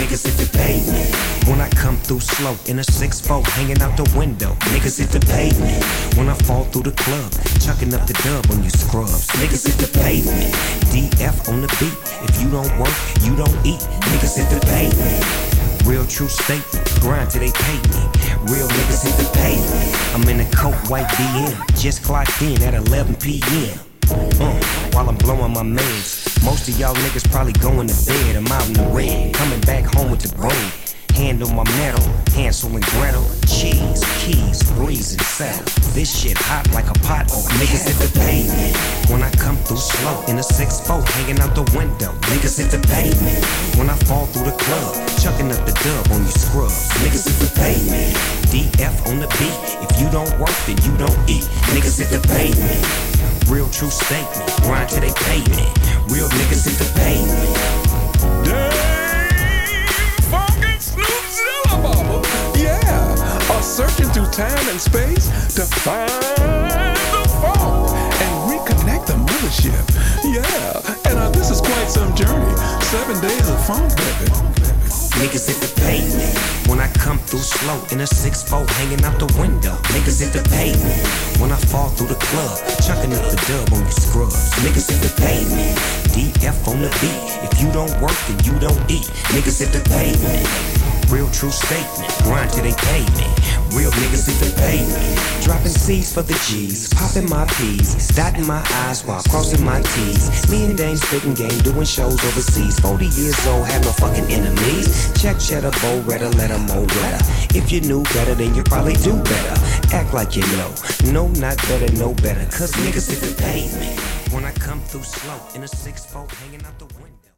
niggas hit the pavement. When I come through slow in a 6'4", hanging out the window, niggas hit the pavement. When I fall through the club, chucking up the dub on you scrubs, niggas hit the pavement. DF on the beat, if you don't work, you don't eat, niggas hit the pavement. Real true statement, grind till they pay me. Real niggas hit the pavement. I'm in a coat white BM, just clocked in at 11 p.m. While I'm blowing my meds. Most of y'all niggas probably going to bed. I'm out in the red, coming back home with the brain. Hand on my metal, Hansel and Gretel. Cheese, keys, breeze and saddle. This shit hot like a pot, niggas hit the pavement. When I come through slow in a 6'4", hanging out the window, niggas hit the pavement. When I fall through the club, chucking up the dub on you scrubs, niggas hit the pavement. DF on the beat, if you don't work then you don't eat, niggas hit the pavement. Real true statement, grind till they pay me. Real niggas hit the pavement. Searching through time and space to find the funk and reconnect the mothership. Yeah, and this is quite some journey. 7 days of funk, baby. Niggas hit the pavement. When I come through slow in a 6'4", hanging out the window, niggas hit the pavement. When I fall through the club, chucking up the dub on you scrubs, niggas hit the pavement. DF on the beat, if you don't work then you don't eat, niggas hit the pavement. Real true statement, grind till they pay me. Real niggas hit the pavement. Dropping C's for the G's, popping my P's, dotting my I's while crossing my T's. Me and Dame spitting game, doing shows overseas. 40 years old, have no fucking enemies. Check cheddar, bow redder, let 'em mow wetter. If you knew better, then you probably do better. Act like you know. No, not better, no better. Cause niggas hit the pavement. When I come through slow in a 6'4", hanging out the window.